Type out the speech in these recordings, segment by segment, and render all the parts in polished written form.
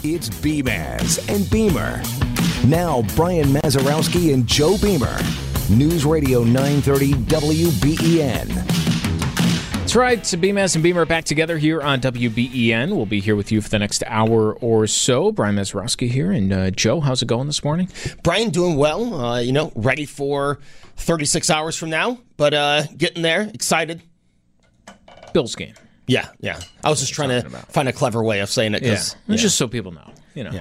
It's Beamaz and Beamer. Now, Brian Mazurowski and Joe Beamer. News Radio 930 WBEN. That's right. Beamaz and Beamer back together here on WBEN. We'll be here with you for the next hour or so. Brian Mazurowski here. And Joe, how's it going this morning? Brian, doing well. Ready for 36 hours from now, but getting there. Excited. Bills game. Yeah. I was just trying to find a clever way of saying it. Just so people know.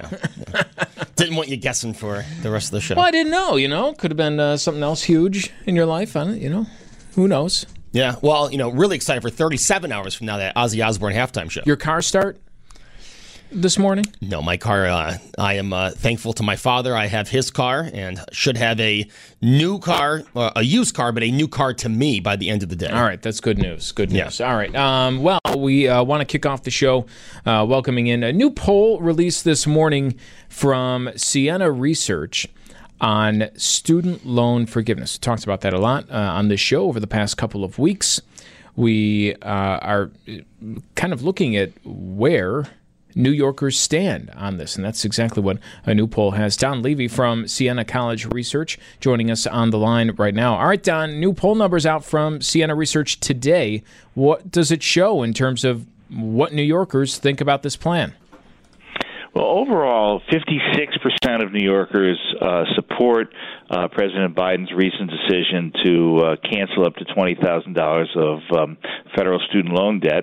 Didn't want you guessing for the rest of the show. Well, I didn't know. Could have been something else huge in your life. Who knows? Yeah. Well, really excited for 37 hours from now, that Ozzy Osbourne halftime show. Your car start this morning? No, my car, I am thankful to my father. I have his car and should have a new car, a used car, but a new car to me by the end of the day. All right, that's good news. Good news. Yeah. All right. We want to kick off the show welcoming in a new poll released this morning from Siena Research on student loan forgiveness. We talked about that a lot on this show over the past couple of weeks. We are kind of looking at where New Yorkers stand on this, and that's exactly what a new poll has. Don Levy from Siena College Research joining us on the line right now. All right, Don, new poll numbers out from Siena Research today. What does it show in terms of what New Yorkers think about this plan? Well, overall, 56% of New Yorkers support President Biden's recent decision to cancel up to $20,000 of federal student loan debt.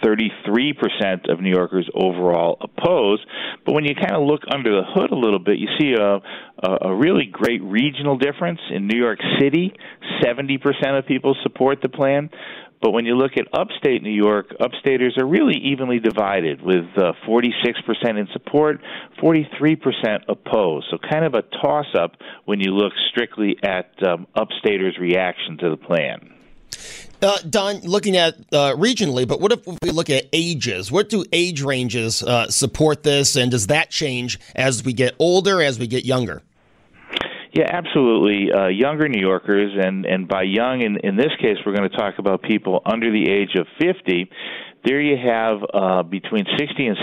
33% of New Yorkers overall oppose. But when you kind of look under the hood a little bit, you see a really great regional difference. In New York City, 70% of people support the plan. But when you look at upstate New York, upstaters are really evenly divided, with 46% in support, 43% opposed. So kind of a toss-up when you look strictly at upstaters' reaction to the plan. Don, looking at regionally, but what if we look at ages? What do age ranges support this, and does that change as we get older, as we get younger? Yeah, absolutely. Younger New Yorkers, and by young, in this case, we're going to talk about people under the age of 50. There you have between 60 and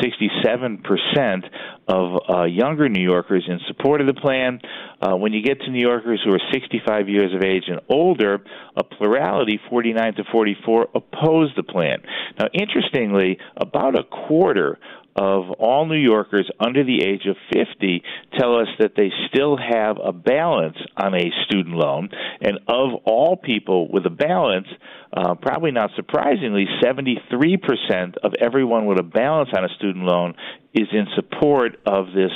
67% of younger New Yorkers in support of the plan. When you get to New Yorkers who are 65 years of age and older, a plurality, 49 to 44, oppose the plan. Now, interestingly, about a quarter of all New Yorkers under the age of 50 tell us that they still have a balance on a student loan. And of all people with a balance, probably not surprisingly, 73% of everyone with a balance on a student loan is in support of this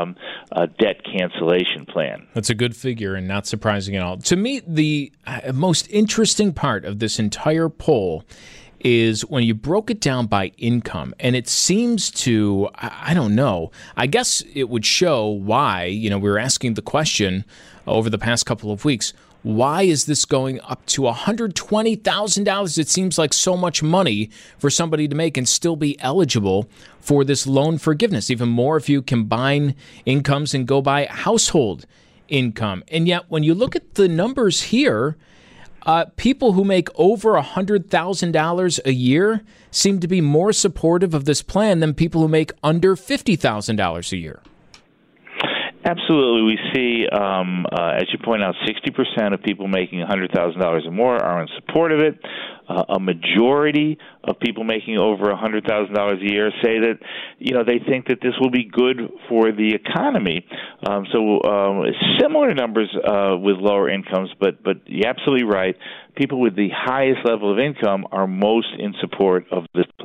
debt cancellation plan. That's a good figure and not surprising at all. To me, the most interesting part of this entire poll is when you broke it down by income, and it seems to, I don't know, I guess it would show why, we were asking the question over the past couple of weeks, why is this going up to $120,000? It seems like so much money for somebody to make and still be eligible for this loan forgiveness, even more if you combine incomes and go by household income. And yet, when you look at the numbers here, people who make over $100,000 a year seem to be more supportive of this plan than people who make under $50,000 a year. Absolutely. We see, as you point out, 60% of people making $100,000 or more are in support of it. A majority of people making over $100,000 a year say that, they think that this will be good for the economy. Similar numbers with lower incomes, but you're absolutely right. People with the highest level of income are most in support of this plan.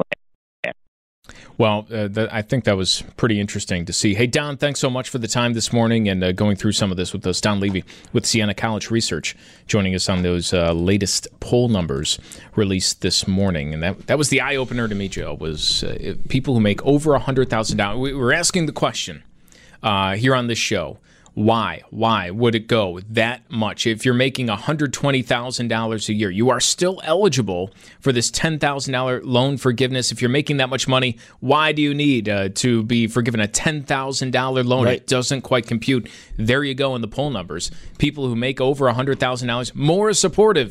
Well, I think that was pretty interesting to see. Hey, Don, thanks so much for the time this morning and going through some of this with us. Don Levy with Siena College Research joining us on those latest poll numbers released this morning. And that was the eye-opener to me, Joe, was people who make over $100,000. We were asking the question here on this show, why would it go that much? If you're making $120,000 a year, you are still eligible for this $10,000 loan forgiveness. If you're making that much money, why do you need to be forgiven a $10,000 loan? Right. It doesn't quite compute. There you go in the poll numbers. People who make over $100,000 more supportive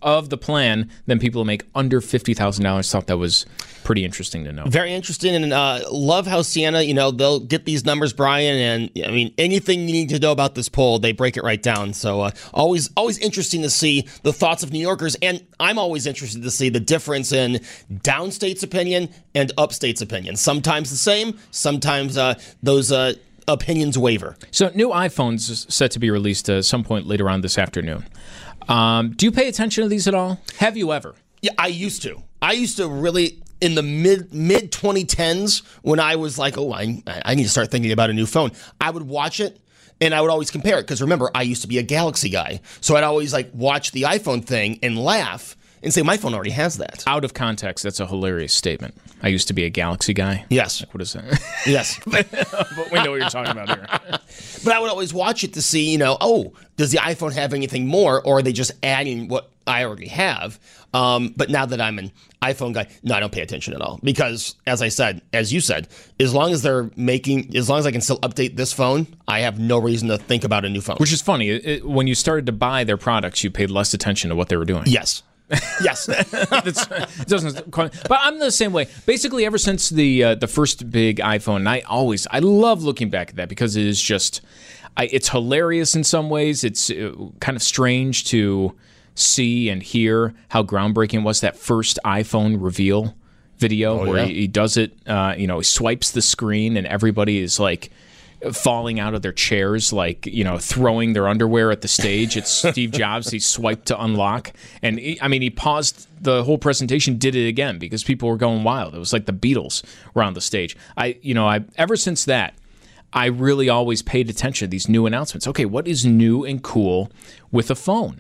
of the plan than people who make under $50,000. Thought that was pretty interesting to know. Very interesting, and love how Sienna, they'll get these numbers, Brian, and I mean, anything you need to know about this poll, they break it right down. So always interesting to see the thoughts of New Yorkers, and I'm always interested to see the difference in downstate's opinion and upstate's opinion. Sometimes the same, sometimes those opinions waver. So new iPhones set to be released at some point later on this afternoon. Do you pay attention to these at all? Have you ever? Yeah, I used to. I used to really, in the mid 2010s, when I was like, oh, I need to start thinking about a new phone, I would watch it and I would always compare it. Because remember, I used to be a Galaxy guy. So I'd always watch the iPhone thing and laugh and say, my phone already has that. Out of context, that's a hilarious statement. I used to be a Galaxy guy. Yes. What is that? Yes. But we know what you're talking about here. But I would always watch it to see, does the iPhone have anything more, or are they just adding what I already have? But now that I'm an iPhone guy, no, I don't pay attention at all. Because, as you said, as long as I can still update this phone, I have no reason to think about a new phone. Which is funny. When you started to buy their products, you paid less attention to what they were doing. Yes. Yes. It doesn't quite, but I'm the same way. Basically, ever since the first big iPhone, I love looking back at that because it is just, it's hilarious in some ways. It's kind of strange to see and hear how groundbreaking was that first iPhone reveal video where he does it. He swipes the screen and everybody is like falling out of their chairs, throwing their underwear at the stage. It's Steve Jobs. He swiped to unlock. And he paused the whole presentation, did it again because people were going wild. It was like the Beatles were on the stage. Ever since that, I really always paid attention to these new announcements. Okay, what is new and cool with a phone?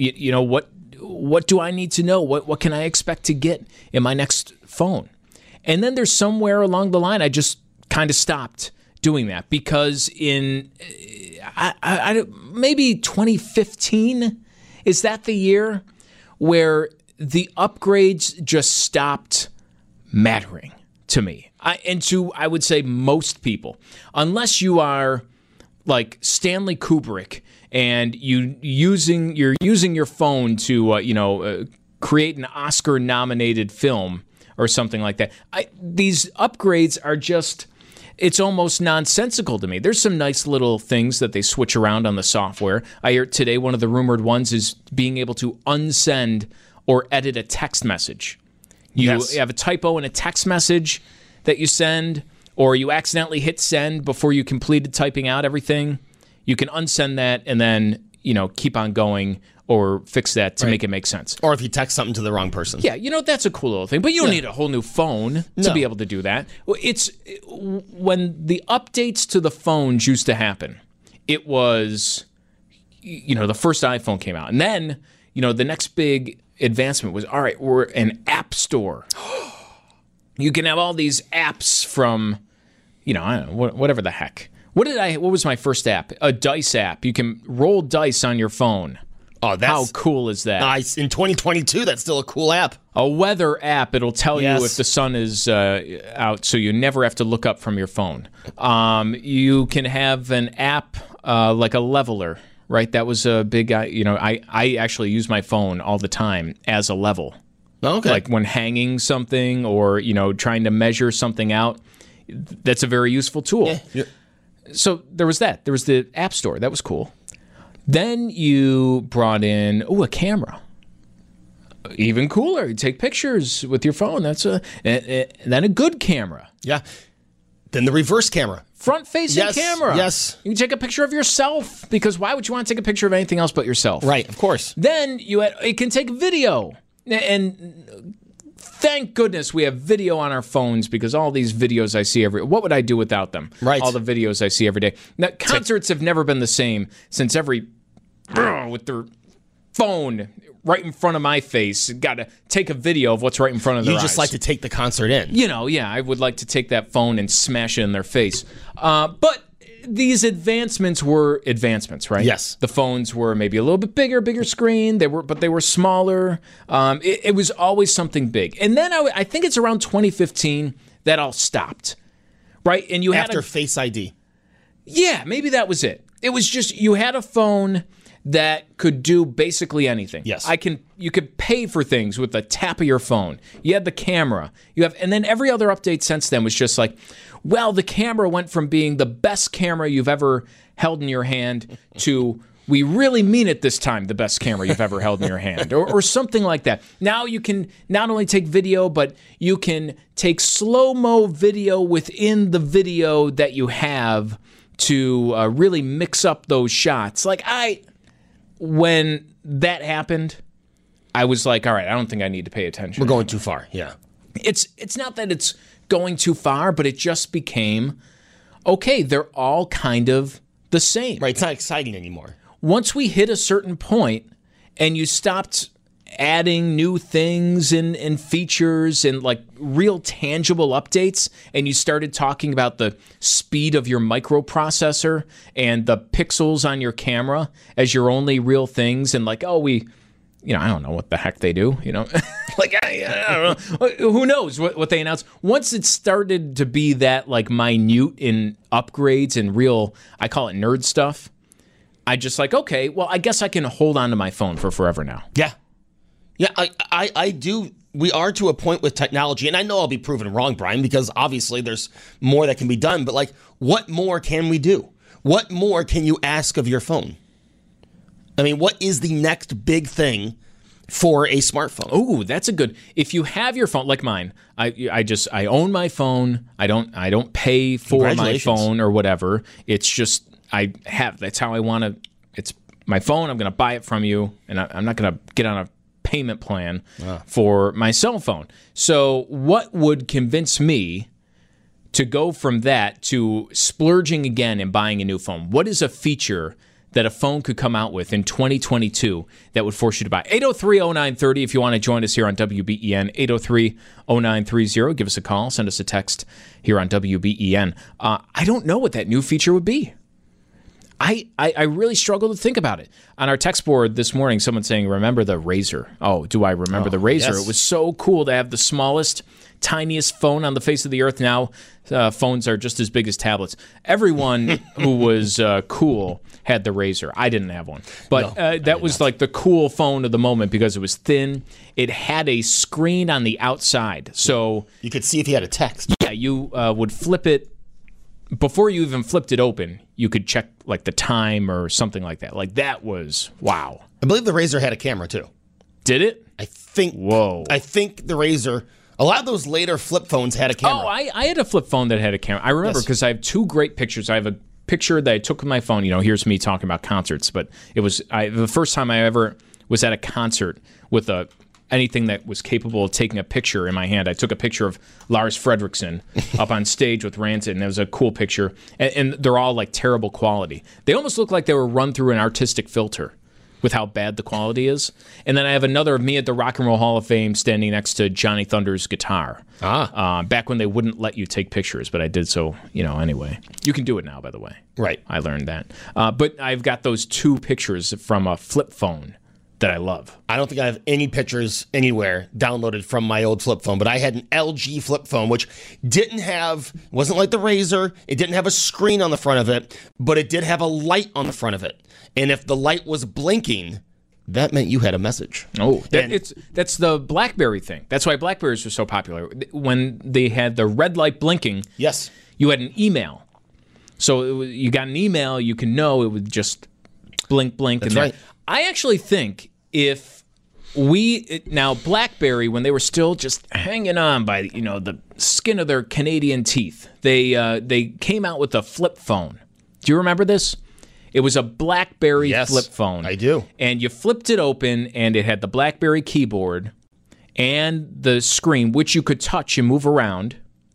What do I need to know? What can I expect to get in my next phone? And then there's somewhere along the line I just kind of stopped doing that because in maybe 2015, is that the year where the upgrades just stopped mattering to me? I would say most people, unless you are like Stanley Kubrick and you're using your phone to create an Oscar-nominated film or something like that. These upgrades are just, it's almost nonsensical to me. There's some nice little things that they switch around on the software. I hear today one of the rumored ones is being able to unsend or edit a text message. You have a typo in a text message that you send, or you accidentally hit send before you completed typing out everything. You can unsend that and then, keep on going or fix that to make it make sense. Or if you text something to the wrong person. Yeah, that's a cool little thing. But you don't need a whole new phone to be able to do that. It's when the updates to the phones used to happen, it was, the first iPhone came out. And then, the next big advancement was, all right, we're an app store. You can have all these apps from, I don't know, whatever the heck. What was my first app? A dice app. You can roll dice on your phone. Oh, how cool is that? Nice. In 2022, that's still a cool app. A weather app. It'll tell you if the sun is out, so you never have to look up from your phone. You can have an app like a leveler, right? That was a big, I actually use my phone all the time as a level. Okay. Like when hanging something or, trying to measure something out. That's a very useful tool. Yeah. So there was that. There was the App Store. That was cool. Then you brought in, a camera. Even cooler. You take pictures with your phone. And then a good camera. Yeah. Then the reverse camera. Front-facing camera. Yes. You can take a picture of yourself because why would you want to take a picture of anything else but yourself? Right, of course. Then it can take video. And thank goodness we have video on our phones because all these videos I see what would I do without them? Right. All the videos I see every day. Now, concerts have never been the same since with their phone right in front of my face, got to take a video of what's right in front of their eyes. You just like to take the concert in. I would like to take that phone and smash it in their face. But these advancements were advancements, right? Yes. The phones were maybe a little bit bigger screen. They were smaller. It was always something big. And then I think it's around 2015 that all stopped, right? And you after Face ID. Yeah, maybe that was it. It was just you had a phone that could do basically anything. Yes. You could pay for things with the tap of your phone. You had the camera. And then every other update since then was just like, well, the camera went from being the best camera you've ever held in your hand to, we really mean it this time, the best camera you've ever held in your hand, or something like that. Now you can not only take video, but you can take slow-mo video within the video that you have to really mix up those shots. When that happened, I was like, all right, I don't think I need to pay attention. We're going too far, yeah. It's not that it's going too far, but it just became, okay, they're all kind of the same. Right, it's not exciting anymore. Once we hit a certain point and you stopped adding new things and features and like real tangible updates, and you started talking about the speed of your microprocessor and the pixels on your camera as your only real things, and like, I don't know what the heck they do, like, I don't know. Who knows what they announce? Once it started to be that like minute in upgrades and real, I call it nerd stuff, I just like, okay, well, I guess I can hold on to my phone for forever now. Yeah. Yeah, I do. We are to a point with technology, and I know I'll be proven wrong, Brian, because obviously there's more that can be done, but like, what more can we do? What more can you ask of your phone? I mean, what is the next big thing for a smartphone? Oh, that's a good. If you have your phone like mine, I own my phone. I don't pay for my phone or whatever. It's just that's how I want to. It's my phone. I'm going to buy it from you, and I'm not going to get on a payment plan for my cell phone. So what would convince me to go from that to splurging again and buying a new phone? What is a feature that a phone could come out with in 2022 that would force you to buy? 803-0930 if you want to join us here on WBEN. 803-0930. Give us a call. Send us a text here on WBEN. I don't know what that new feature would be. I really struggle to think about it. On our text board this morning, someone saying, remember the Razr? Oh, do I remember the Razr? Yes. It was so cool to have the smallest, tiniest phone on the face of the earth. Now phones are just as big as tablets. Everyone who was cool had the Razr. I didn't have one. But that was like the cool phone of the moment because it was thin. It had a screen on the outside. So you could see if you had a text. Yeah, you would flip it. Before you even flipped it open, you could check like the time or something like that. Like that was wow. I believe the Razr had a camera too. Did it? I think. Whoa. I think the Razr. A lot of those later flip phones had a camera. Oh, I had a flip phone that had a camera. I remember because I have two great pictures. I have a picture that I took with my phone. Here's me talking about concerts, but it was the first time I ever was at a concert with anything that was capable of taking a picture in my hand. I took a picture of Lars Fredriksson up on stage with Rancid, and it was a cool picture. And they're all like terrible quality. They almost look like they were run through an artistic filter with how bad the quality is. And then I have another of me at the Rock and Roll Hall of Fame standing next to Johnny Thunder's guitar. Back when they wouldn't let you take pictures, but I did so, anyway. You can do it now, by the way. Right. I learned that. But I've got those two pictures from a flip phone that I love. I don't think I have any pictures anywhere downloaded from my old flip phone, but I had an LG flip phone, which wasn't like the Razr. It didn't have a screen on the front of it, but it did have a light on the front of it. And if the light was blinking, that meant you had a message. Oh, that's the BlackBerry thing. That's why BlackBerries were so popular. When they had the red light blinking, yes, you had an email. So you got an email, you can know it would just blink. That's right. I actually think if now BlackBerry, when they were still just hanging on by the skin of their Canadian teeth, they came out with a flip phone. Do you remember this? It was a BlackBerry flip phone. I do. And you flipped it open, and it had the BlackBerry keyboard and the screen, which you could touch and move around.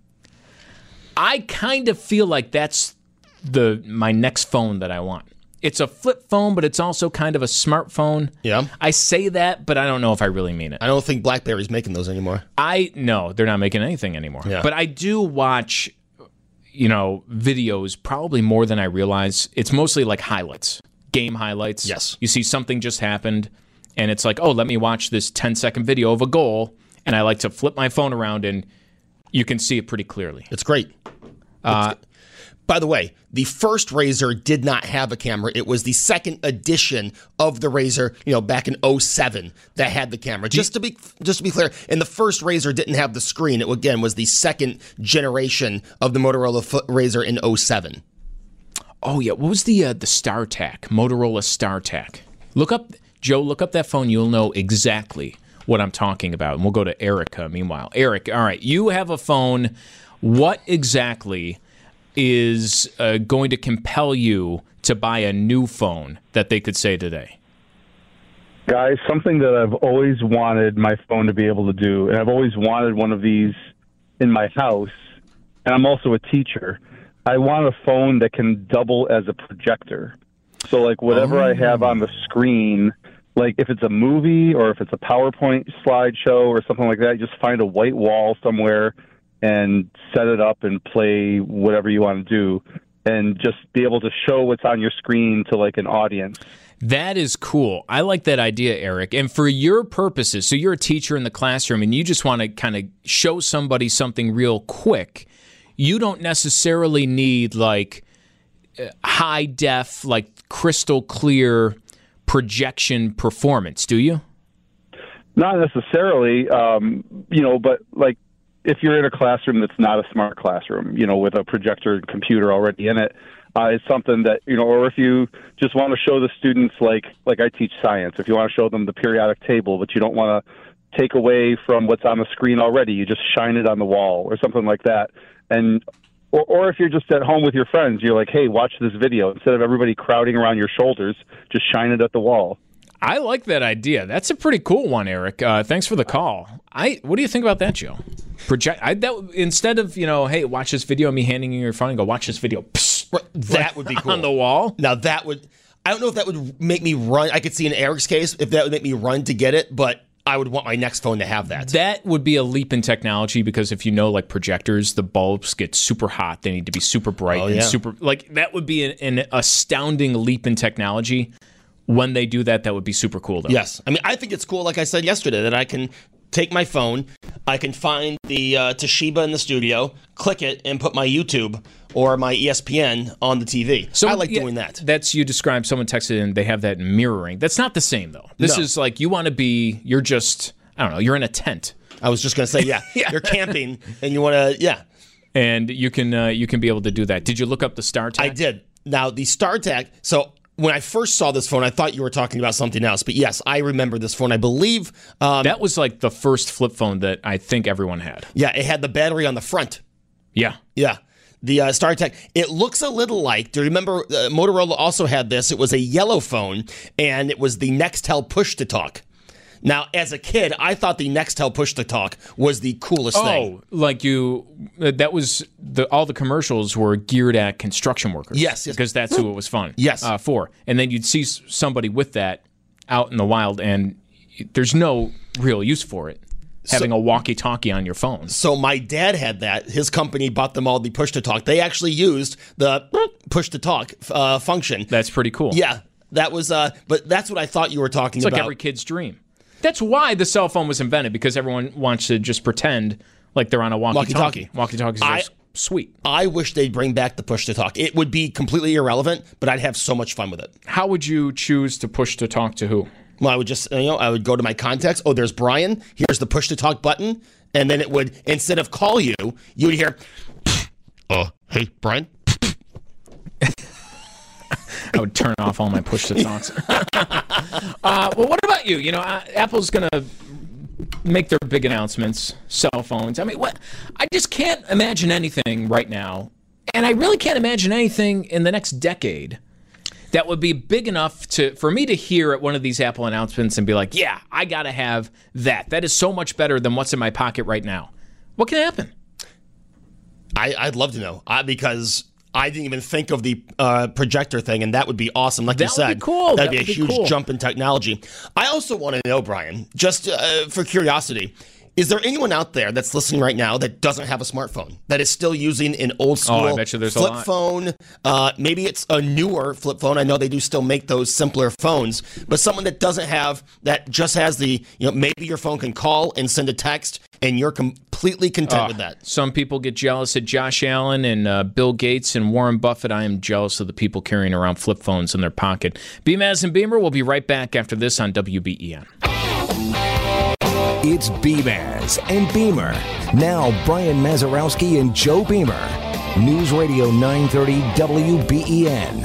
I kind of feel like that's my next phone that I want. It's a flip phone, but it's also kind of a smartphone. Yeah. I say that, but I don't know if I really mean it. I don't think BlackBerry's making those anymore. No, they're not making anything anymore. Yeah. But I do watch, videos probably more than I realize. It's mostly like highlights, game highlights. Yes. You see something just happened, and it's like, oh, let me watch this 10-second video of a goal, and I like to flip my phone around, and you can see it pretty clearly. It's great. By the way, the first Razor did not have a camera. It was the second edition of the Razor, back in 2007 that had the camera. Just to be clear, and the first Razor didn't have the screen. It, again, was the second generation of the Motorola Razor in 2007. Oh, yeah. What was the StarTAC, Motorola StarTAC? Look up that phone. You'll know exactly what I'm talking about. And we'll go to Erica meanwhile. Eric, all right, you have a phone. What exactly is going to compel you to buy a new phone that they could say today? Guys, something that I've always wanted my phone to be able to do, and I've always wanted one of these in my house, and I'm also a teacher. I want a phone that can double as a projector. So, like, whatever I have on the screen, like if it's a movie or if it's a PowerPoint slideshow or something like that, just find a white wall somewhere and set it up and play whatever you want to do and just be able to show what's on your screen to, like, an audience. That is cool. I like that idea, Eric. And for your purposes, so you're a teacher in the classroom and you just want to kind of show somebody something real quick, you don't necessarily need, like, high def, like crystal clear projection performance, do you? Not necessarily, but like if you're in a classroom that's not a smart classroom, with a projector and computer already in it, it's something that, or if you just want to show the students, like I teach science, if you want to show them the periodic table, but you don't want to take away from what's on the screen already, you just shine it on the wall or something like that. And or if you're just at home with your friends, you're like, hey, watch this video. Instead of everybody crowding around your shoulders, just shine it at the wall. I like that idea. That's a pretty cool one, Eric. Thanks for the call. What do you think about that, Joe? Instead of, hey, watch this video of me handing you your phone and go, watch this video. That would be cool. On the wall? Now, I don't know if that would make me run. I could see in Eric's case if that would make me run to get it, but I would want my next phone to have that. That would be a leap in technology because if like projectors, the bulbs get super hot. They need to be super bright super. Like that would be an astounding leap in technology. When they do that, that would be super cool, though. Yes. I mean, I think it's cool, like I said yesterday, that I can take my phone, I can find the Toshiba in the studio, click it, and put my YouTube or my ESPN on the TV. So I like doing that. That's, you described, someone texted in, they have that mirroring. That's not the same, though. This is like, you're just, I don't know, you're in a tent. I was just going to say, you're camping, and you want to, And you can be able to do that. Did you look up the StarTAC? I did. Now, the StarTAC, so when I first saw this phone, I thought you were talking about something else. But yes, I remember this phone. I believe that was like the first flip phone that I think everyone had. Yeah, it had the battery on the front. Yeah. Yeah. The StarTAC. It looks a little like, do you remember Motorola also had this? It was a yellow phone, and it was the Nextel push-to-talk. Now, as a kid, I thought the Nextel push-to-talk was the coolest thing. Oh, like that was, all the commercials were geared at construction workers. Yes. Because that's who it was fun. Yes. For. And then you'd see somebody with that out in the wild, and there's no real use for it, having a walkie-talkie on your phone. So my dad had that. His company bought them all the push-to-talk. They actually used the push-to-talk function. That's pretty cool. Yeah. That was, but that's what I thought you were talking about. It's like every kid's dream. That's why the cell phone was invented, because everyone wants to just pretend like they're on a walkie-talkie. Walkie-talkies are sweet. I wish they'd bring back the push-to-talk. It would be completely irrelevant, but I'd have so much fun with it. How would you choose to push-to-talk to who? Well, I would just, I would go to my contacts. Oh, there's Brian. Here's the push-to-talk button. And then it would, instead of call you, you would hear, hey, Brian. I would turn off all my push-to-talks. Well, what about you? Apple's going to make their big announcements, cell phones. I mean, I just can't imagine anything right now, and I really can't imagine anything in the next decade that would be big enough for me to hear at one of these Apple announcements and be like, yeah, I got to have that. That is so much better than what's in my pocket right now. What can happen? I'd love to know, because I didn't even think of the projector thing, and that would be awesome. Like you said, that would be cool. That'd be a huge jump in technology. I also want to know, Brian, just for curiosity, is there anyone out there that's listening right now that doesn't have a smartphone, that is still using an old school flip phone? Maybe it's a newer flip phone. I know they do still make those simpler phones, but someone that doesn't have, that just has the, maybe your phone can call and send a text, and you're completely completely content with that. Some people get jealous at Josh Allen and Bill Gates and Warren Buffett. I am jealous of the people carrying around flip phones in their pocket. Maz and Beamer will be right back after this on WBEN. It's Maz and Beamer. Now, Brian Mazarowski and Joe Beamer. News Radio 930 WBEN.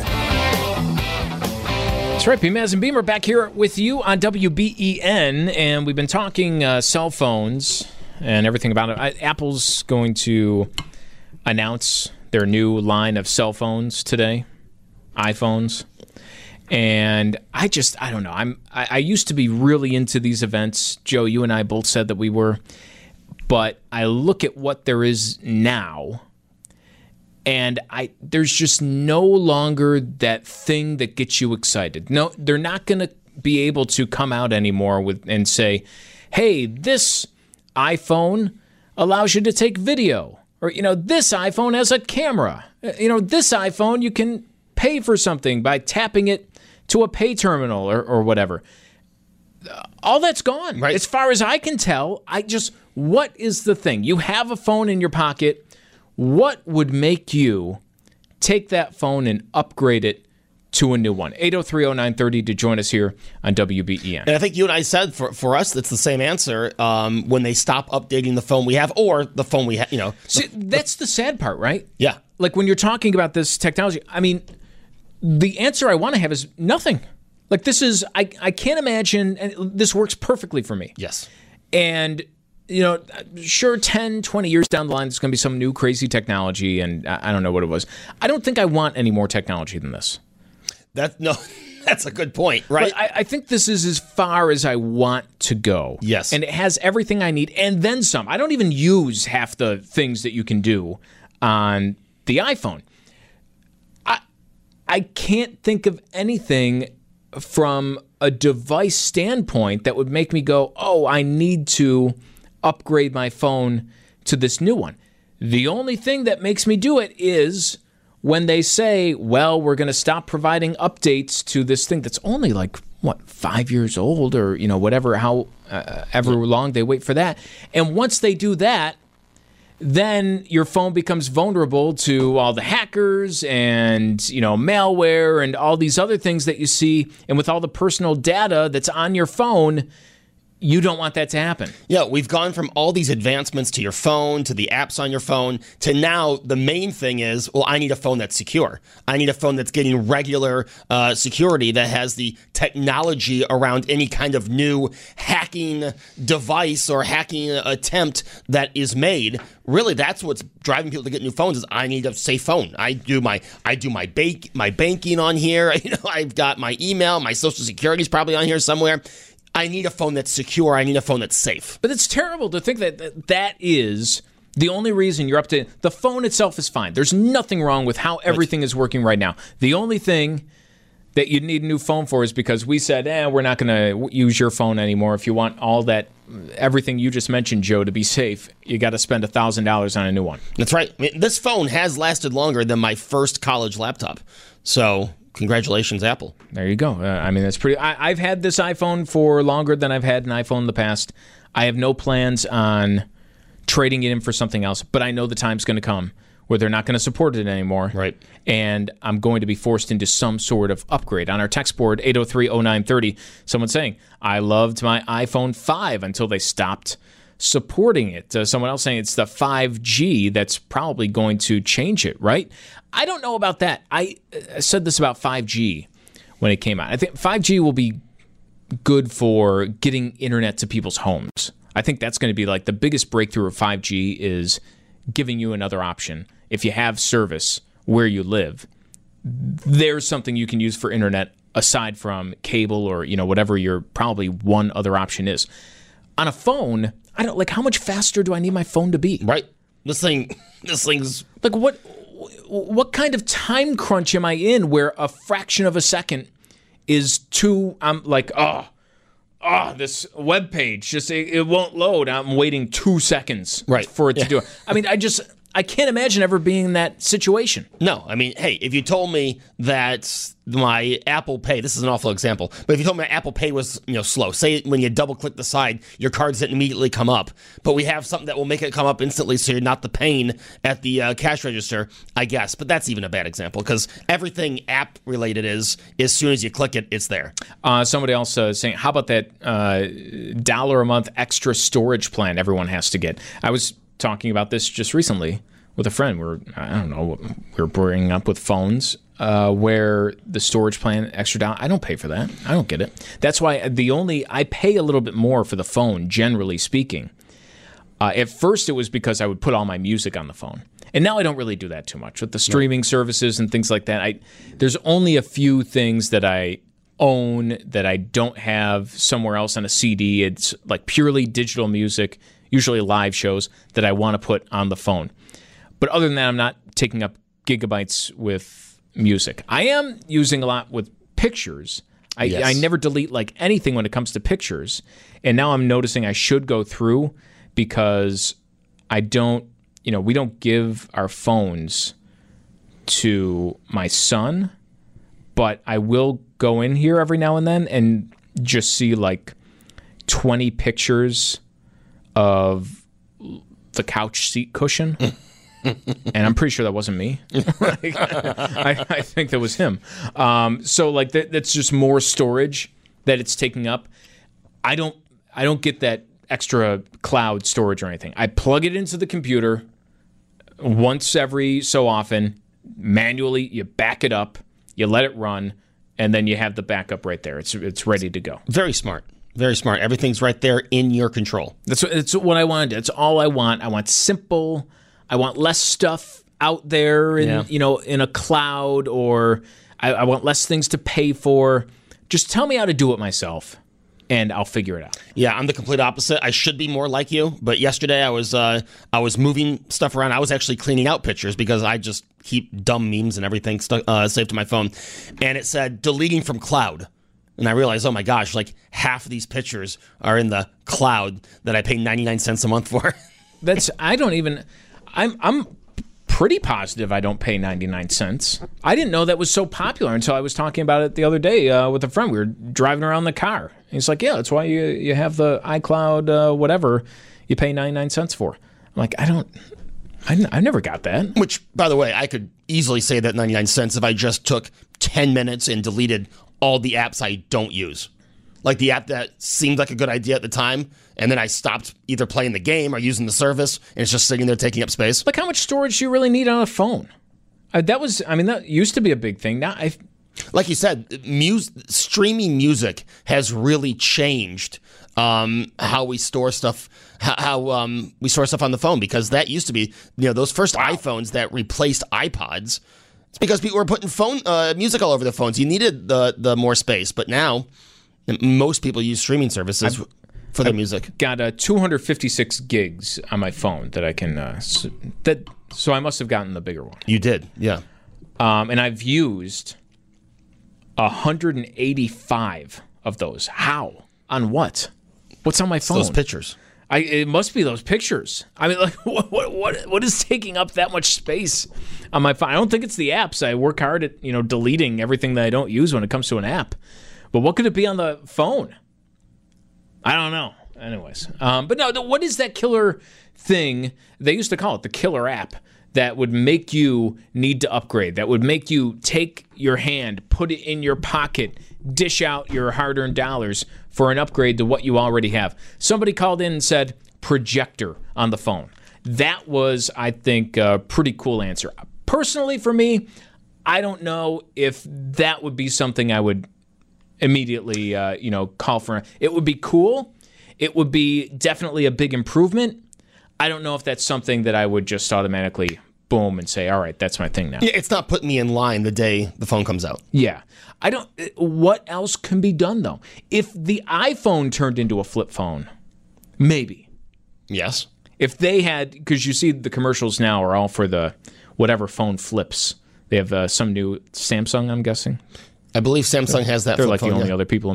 That's right, Maz and Beamer back here with you on WBEN, and we've been talking cell phones and everything about it. Apple's going to announce their new line of cell phones today, iPhones. And I don't know. I used to be really into these events. Joe, you and I both said that we were. But I look at what there is now, and there's just no longer that thing that gets you excited. No, they're not going to be able to come out anymore and say, hey, this iPhone allows you to take video. Or, this iPhone has a camera. This iPhone, you can pay for something by tapping it to a pay terminal or whatever. All that's gone. Right. As far as I can tell, what is the thing? You have a phone in your pocket. What would make you take that phone and upgrade it to a new one? 803-0930 to join us here on WBEN. And I think you and I said for us, it's the same answer when they stop updating the phone we have or the phone we have, See, that's the sad part, right? Yeah. Like when you're talking about this technology, the answer I want to have is nothing. Like this is, I can't imagine, and this works perfectly for me. Yes. And, sure, 10, 20 years down the line, there's going to be some new crazy technology, and I don't know what it was. I don't think I want any more technology than this. That's a good point, right? But I think this is as far as I want to go. Yes. And it has everything I need, and then some. I don't even use half the things that you can do on the iPhone. I can't think of anything from a device standpoint that would make me go, oh, I need to upgrade my phone to this new one. The only thing that makes me do it is when they say, well, we're going to stop providing updates to this thing that's only 5 years old or, whatever, ever long they wait for that. And once they do that, then your phone becomes vulnerable to all the hackers and, malware and all these other things that you see. And with all the personal data that's on your phone, you don't want that to happen. Yeah, we've gone from all these advancements to your phone, to the apps on your phone, to now the main thing is, well, I need a phone that's secure. I need a phone that's getting regular security, that has the technology around any kind of new hacking device or hacking attempt that is made. Really, that's what's driving people to get new phones is I need a safe phone. I do my banking on here. I've got my email, my Social Security is probably on here somewhere. I need a phone that's secure. I need a phone that's safe. But it's terrible to think that is the only reason you're up to... The phone itself is fine. There's nothing wrong with how everything is working right now. The only thing that you need a new phone for is because we said, we're not going to use your phone anymore. If you want all that, everything you just mentioned, Joe, to be safe, you got to spend $1,000 on a new one. That's right. This phone has lasted longer than my first college laptop. So... Congratulations, Apple. There you go. That's pretty... I've had this iPhone for longer than I've had an iPhone in the past. I have no plans on trading it in for something else, but I know the time's going to come where they're not going to support it anymore. Right. And I'm going to be forced into some sort of upgrade. On our text board, 803-0930, someone's saying, I loved my iPhone 5 until they stopped supporting it. Someone else saying it's the 5G that's probably going to change it, right? I don't know about that. I said this about 5G when it came out. I think 5G will be good for getting internet to people's homes. I think that's going to be the biggest breakthrough of 5G is giving you another option. If you have service where you live, there's something you can use for internet aside from cable or, whatever your probably one other option is. On a phone, I don't how much faster do I need my phone to be? Right. This thing's what kind of time crunch am I in where a fraction of a second is too, I'm this web page, just it won't load. I'm waiting 2 seconds right. for it to do it. I can't imagine ever being in that situation. No, I mean, hey, if you told me that my Apple Pay, this is an awful example, but if you told me my Apple Pay was slow, say when you double click the side, your cards didn't immediately come up, but we have something that will make it come up instantly so you're not the pain at the cash register, I guess. But that's even a bad example because everything app related is as soon as you click it, it's there. Somebody else saying, how about that $1 a month extra storage plan everyone has to get? I was talking about this just recently with a friend. We were bringing up with phones where the storage plan extra down. I don't pay for that. I don't get it. That's why I pay a little bit more for the phone, generally speaking. At first, it was because I would put all my music on the phone. And now I don't really do that too much with the streaming services and things like that. There's only a few things that I own that I don't have somewhere else on a CD. It's like purely digital music, usually live shows that I want to put on the phone. But other than that, I'm not taking up gigabytes with music. I am using a lot with pictures. I never delete like anything when it comes to pictures. And now I'm noticing I should go through because we don't give our phones to my son, but I will go in here every now and then and just see like 20 pictures of the couch seat cushion. And I'm pretty sure that wasn't me. I think that was him. So like that's just more storage that it's taking up. I don't get that extra cloud storage or anything. I plug it into the computer once every so often. Manually, you back it up, you let it run, and then you have the backup right there. It's ready to go. Very smart. Very smart. Everything's right there in your control. That's what I want to do. That's all I want. I want simple. I want less stuff out there in a cloud, or I want less things to pay for. Just tell me how to do it myself, and I'll figure it out. Yeah, I'm the complete opposite. I should be more like you, but yesterday I was moving stuff around. I was actually cleaning out pictures because I just keep dumb memes and everything saved to my phone, and it said deleting from cloud. And I realized, oh my gosh, like half of these pictures are in the cloud that I pay 99 cents a month for. I'm pretty positive I don't pay 99 cents. I didn't know that was so popular until I was talking about it the other day with a friend. We were driving around the car. And he's like, yeah, that's why you have the iCloud whatever you pay 99 cents for. I'm like, I never got that. Which, by the way, I could easily say that 99 cents if I just took 10 minutes and deleted all the apps I don't use. Like the app that seemed like a good idea at the time, and then I stopped either playing the game or using the service, and it's just sitting there taking up space. Like how much storage do you really need on a phone? That used to be a big thing. Now, like you said, streaming music has really changed how we store stuff, how we store stuff on the phone, because that used to be, those first iPhones that replaced iPods. It's because people were putting music all over the phones. You needed the more space, but now most people use streaming services for their music. Got 256 gigs on my phone that I can. So I must have gotten the bigger one. You did, yeah. And I've used 185 of those. How? On what? What's on my phone? Those pictures. It must be those pictures. I mean, like, what is taking up that much space on my phone? I don't think it's the apps. I work hard at deleting everything that I don't use when it comes to an app. But what could it be on the phone? I don't know. Anyways, but no, what is that killer thing? They used to call it the killer app that would make you need to upgrade. That would make you take your hand, put it in your pocket, dish out your hard-earned dollars for an upgrade to what you already have. Somebody called in and said projector on the phone. That was, I think, a pretty cool answer. Personally, for me, I don't know if that would be something I would immediately, call for. It would be cool. It would be definitely a big improvement. I don't know if that's something that I would just automatically boom and say, all right, that's my thing now. Yeah, it's not putting me in line the day the phone comes out. Yeah. What else can be done, though? If the iPhone turned into a flip phone, maybe. Yes. If they had, because you see the commercials now are all for the whatever phone flips. They have some new Samsung, I'm guessing. I believe Samsung has that. They're like the only other people who make phones.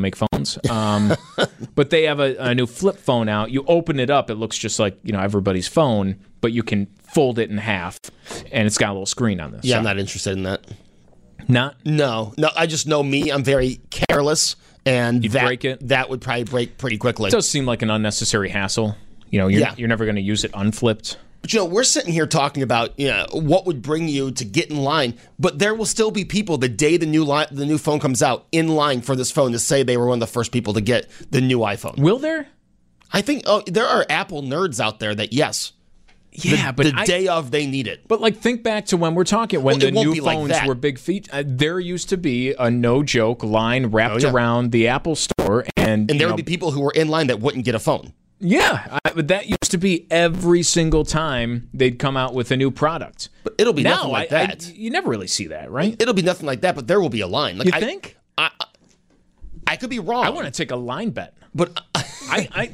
phones. But they have a new flip phone out. You open it up, it looks just like everybody's phone, but you can fold it in half, and it's got a little screen on this. Yeah, I'm not interested in that. Not? No. I just know me. I'm very careless, and You'd break it? That would probably break pretty quickly. It does seem like an unnecessary hassle. You're never going to use it unflipped. But we're sitting here talking about what would bring you to get in line, but there will still be people the day the new phone comes out in line for this phone to say they were one of the first people to get the new iPhone. Will there? I think there are Apple nerds out there that yes. Yeah, but the day of they need it. But think back to when we're talking when the new phones like were big feet. There used to be a no joke line wrapped around the Apple Store, and there would be people who were in line that wouldn't get a phone. Yeah, but that used to be every single time they'd come out with a new product. But it'll be nothing like that. You never really see that, right? It'll be nothing like that, but there will be a line. You think? I could be wrong. I want to take a line bet, but I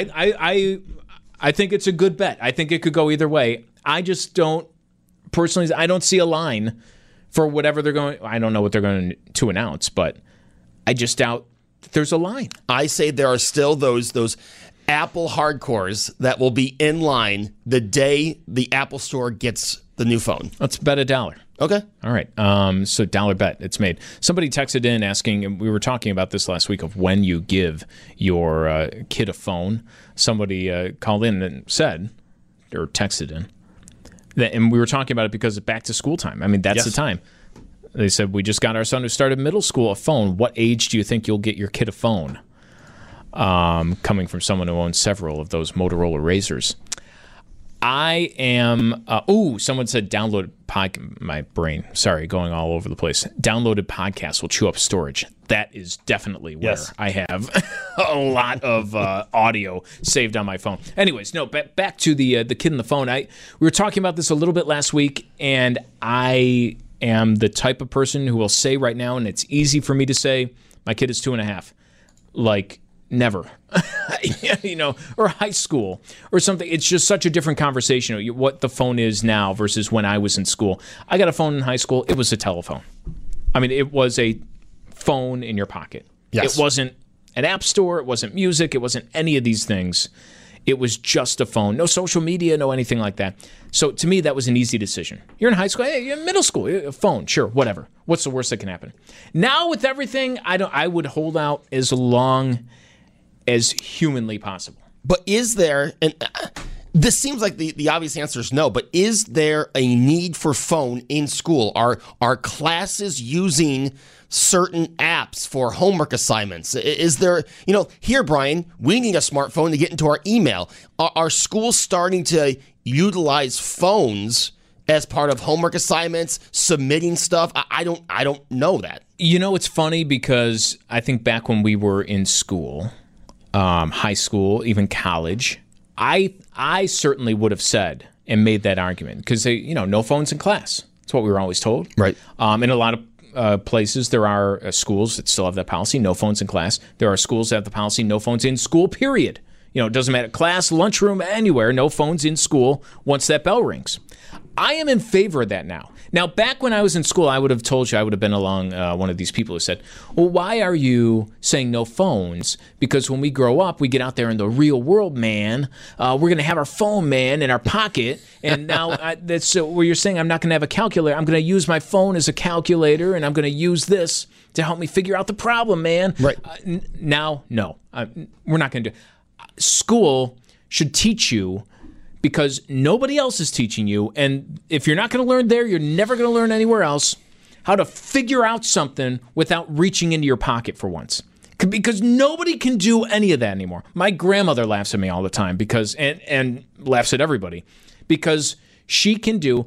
think it's a good bet. I think it could go either way. I just don't personally. I don't see a line for whatever they're going. I don't know what they're going to announce, but I just doubt there's a line. I say there are still those Apple hardcores that will be in line the day the Apple Store gets the new phone. Let's bet $1. Okay. All right. So $1 bet. It's made. Somebody texted in asking, and we were talking about this last week, of when you give your kid a phone. Somebody called in and said, or texted in, and we were talking about it because it's back to school time. I mean, that's the time. They said, we just got our son who started middle school a phone. What age do you think you'll get your kid a phone? Coming from someone who owns several of those Motorola Razrs. I am, someone said downloaded my brain, sorry, going all over the place. Downloaded podcasts will chew up storage. That is definitely where I have a lot of audio saved on my phone. Anyways, no, back to the kid in the phone. We were talking about this a little bit last week, and I am the type of person who will say right now, and it's easy for me to say, my kid is 2.5. Never, or high school or something. It's just such a different conversation. What the phone is now versus when I was in school. I got a phone in high school. It was a telephone. I mean, it was a phone in your pocket. Yes. It wasn't an app store. It wasn't music. It wasn't any of these things. It was just a phone. No social media, no anything like that. So to me, that was an easy decision. You're in high school. Hey, you're in middle school. A phone, sure, whatever. What's the worst that can happen? Now with everything, I would hold out as long as humanly possible. But is there, and this seems like the obvious answer is no, but is there a need for phone in school? Are classes using certain apps for homework assignments? Is there, here, Brian, we need a smartphone to get into our email. Are schools starting to utilize phones as part of homework assignments, submitting stuff? I don't know that. It's funny because I think back when we were in school, high school, even college, I certainly would have said and made that argument because no phones in class. That's what we were always told. Right. In a lot of places, there are schools that still have that policy, no phones in class. There are schools that have the policy, no phones in school, period. It doesn't matter, class, lunchroom, anywhere, no phones in school once that bell rings. I am in favor of that now. Now, back when I was in school, I would have told you, I would have been along one of these people who said, well, why are you saying no phones? Because when we grow up, we get out there in the real world, man. We're going to have our phone, man, in our pocket. And now that's where you're saying I'm not going to have a calculator. I'm going to use my phone as a calculator, and I'm going to use this to help me figure out the problem, man. Right. Now, no, we're not going to do it. School should teach you because nobody else is teaching you. And if you're not going to learn there, you're never going to learn anywhere else how to figure out something without reaching into your pocket for once. Because nobody can do any of that anymore. My grandmother laughs at me all the time because, and laughs at everybody, because she can do,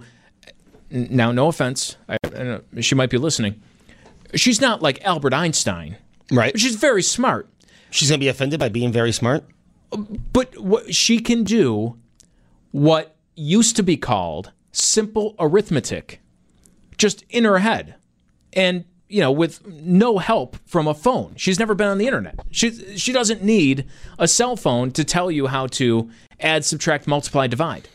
now no offense, she might be listening, she's not like Albert Einstein. Right. But she's very smart. She's going to be offended by being very smart? But what she can do what used to be called simple arithmetic, just in her head, and with no help from a phone. She's never been on the internet. She doesn't need a cell phone to tell you how to add, subtract, multiply, divide.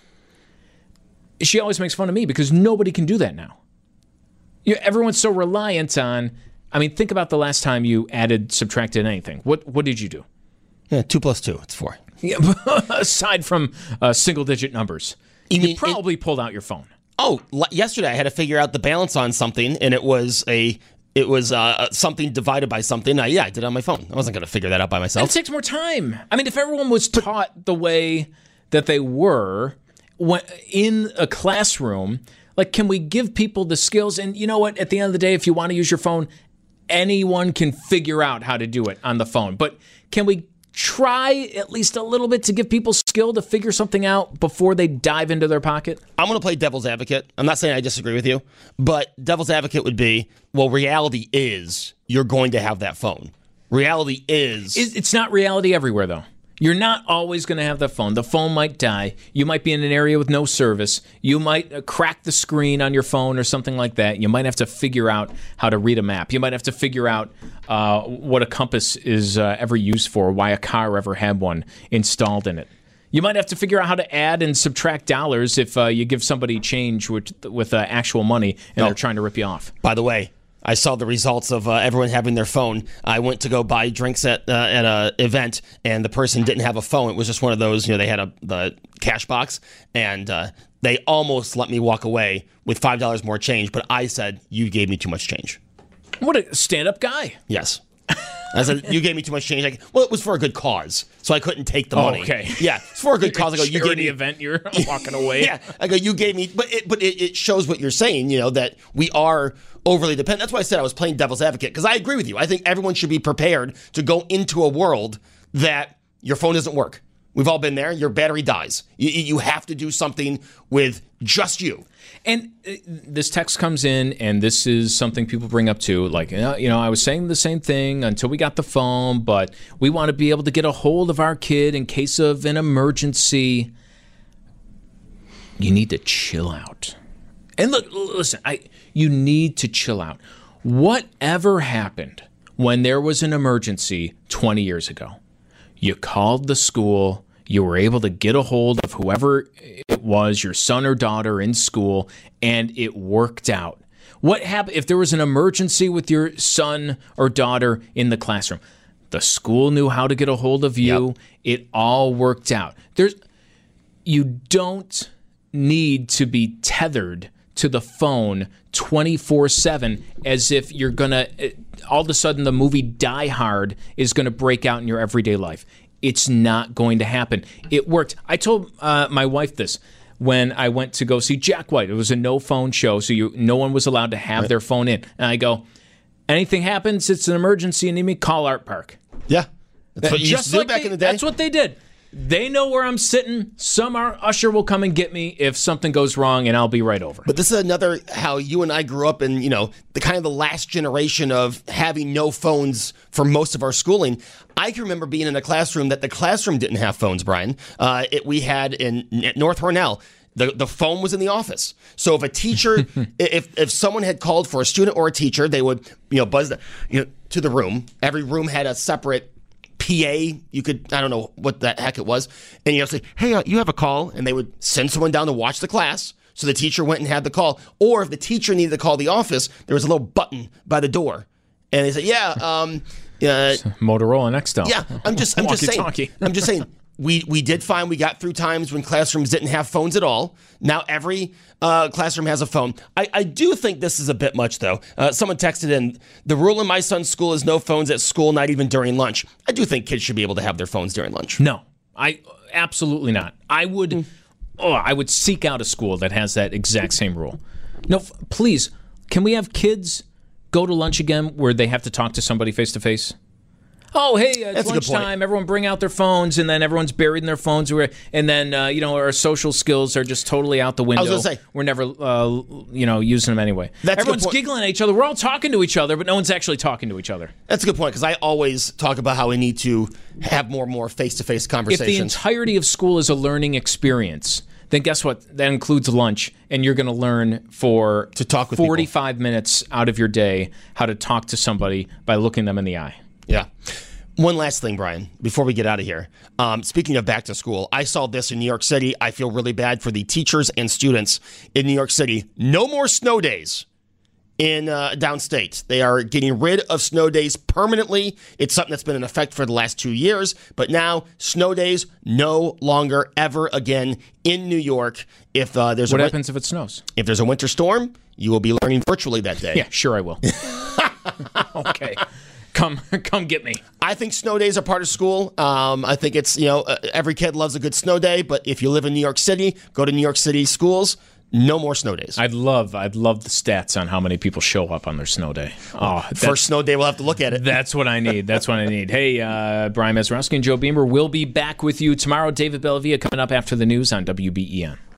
She always makes fun of me because nobody can do that now. Everyone's so reliant on I mean, think about the last time you added, subtracted anything. What did you do? Yeah, 2 + 2, it's 4. Yeah, aside from single-digit numbers, you probably pulled out your phone. Oh, yesterday I had to figure out the balance on something, and it was something divided by something. I did it on my phone. I wasn't going to figure that out by myself. It takes more time. I mean, if everyone was taught the way that they were in a classroom, like, can we give people the skills? And you know what? At the end of the day, if you want to use your phone, anyone can figure out how to do it on the phone. But can we try at least a little bit to give people skill to figure something out before they dive into their pocket? I'm going to play devil's advocate. I'm not saying I disagree with you, but devil's advocate would be, well, reality is you're going to have that phone. Reality is... It's not reality everywhere, though. You're not always going to have the phone. The phone might die. You might be in an area with no service. You might crack the screen on your phone or something like that. You might have to figure out how to read a map. You might have to figure out what a compass is ever used for, why a car ever had one installed in it. You might have to figure out how to add and subtract dollars if you give somebody change with actual money and they're trying to rip you off. By the way, I saw the results of everyone having their phone. I went to go buy drinks at an event, and the person didn't have a phone. It was just one of those, they had the cash box, and they almost let me walk away with $5 more change, but I said, you gave me too much change. What a stand-up guy. Yes. I said, you gave me too much change. Well, it was for a good cause, so I couldn't take the money. Okay. Yeah, it's for a good cause. I go, you gave me event, you're walking away. Yeah, I go, you gave me, but it shows what you're saying, that we are overly dependent. That's why I said I was playing devil's advocate, because I agree with you. I think everyone should be prepared to go into a world that your phone doesn't work. We've all been there. Your battery dies. You have to do something with just you. And this text comes in, and this is something people bring up too. Like, I was saying the same thing until we got the phone, but we want to be able to get a hold of our kid in case of an emergency. You need to chill out. And look, listen, you need to chill out. Whatever happened when there was an emergency 20 years ago? You called the school. You were able to get a hold of whoever it was, your son or daughter in school, and it worked out. What happened if there was an emergency with your son or daughter in the classroom? The school knew how to get a hold of you. Yep. It all worked out. You don't need to be tethered to the phone 24/7 as if you're going to, all of a sudden the movie Die Hard is going to break out in your everyday life. It's not going to happen. It worked. I told my wife this when I went to go see Jack White. It was a no-phone show, so no one was allowed to have their phone in. And I go, anything happens, it's an emergency, and need me, call Art Park. Yeah. That's what you used to do back in the day. That's what they did. They know where I'm sitting. Some usher will come and get me if something goes wrong, and I'll be right over. But this is another how you and I grew up in, the kind of the last generation of having no phones for most of our schooling. I can remember being in a classroom that the classroom didn't have phones, Brian. We had at North Hornell, the phone was in the office. So if a teacher, if someone had called for a student or a teacher, they would, buzz to the room. Every room had a separate PA, I don't know what the heck it was, and you say, hey, you have a call, and they would send someone down to watch the class, so the teacher went and had the call, or if the teacher needed to call the office, there was a little button by the door, and they said, Motorola Nextel. Yeah, I'm just saying, we did find we got through times when classrooms didn't have phones at all. Now every classroom has a phone. I do think this is a bit much, though. Someone texted in, the rule in my son's school is no phones at school, not even during lunch. I do think kids should be able to have their phones during lunch. No, absolutely not. I would seek out a school that has that exact same rule. No, please, can we have kids go to lunch again where they have to talk to somebody face to face? Oh, hey, it's lunchtime. Everyone bring out their phones, and then everyone's buried in their phones. And then, our social skills are just totally out the window. I was going to say. We're never, using them anyway. Everyone's giggling at each other. We're all talking to each other, but no one's actually talking to each other. That's a good point, because I always talk about how we need to have more and more face-to-face conversations. If the entirety of school is a learning experience, then guess what? That includes lunch, and you're going to learn to talk with 45 minutes out of your day how to talk to somebody by looking them in the eye. Yeah. One last thing, Brian, before we get out of here. Speaking of back to school, I saw this in New York City. I feel really bad for the teachers and students in New York City. No more snow days in downstate. They are getting rid of snow days permanently. It's something that's been in effect for the last 2 years, but now snow days no longer ever again in New York. If there's what happens if it snows? If there's a winter storm, you will be learning virtually that day. Yeah, sure I will. Okay. Come get me. I think snow days are part of school. I think it's, every kid loves a good snow day, but if you live in New York City, go to New York City schools. No more snow days. I'd love the stats on how many people show up on their snow day. First snow day, we'll have to look at it. That's what I need. Hey, Brian Mazurowski and Joe Beamer will be back with you tomorrow. David Bellavia coming up after the news on WBEN.